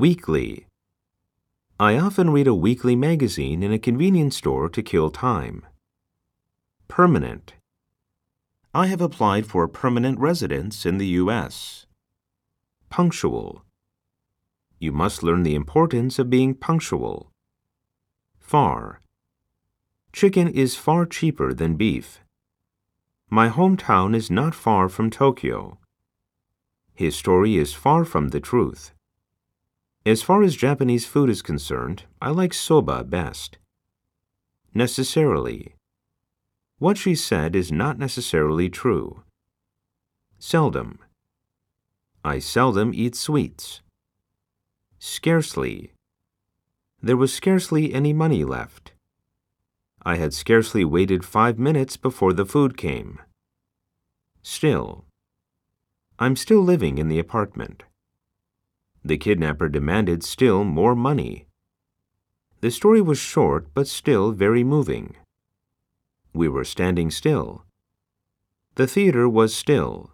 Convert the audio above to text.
Weekly. I often read a weekly magazine in a convenience store to kill time. Permanent. I have applied for permanent residence in the U.S. Punctual. You must learn the importance of being punctual. Far. Chicken is far cheaper than beef. My hometown is not far from Tokyo. His story is far from the truth. As far as Japanese food is concerned, I like soba best. Necessarily. What she said is not necessarily true. Seldom. I seldom eat sweets. Scarcely. There was scarcely any money left. I had scarcely waited 5 minutes before the food came. Still. I'm still living in the apartment. The kidnapper demanded still more money. The story was short but still very moving. We were standing still. The theater was still.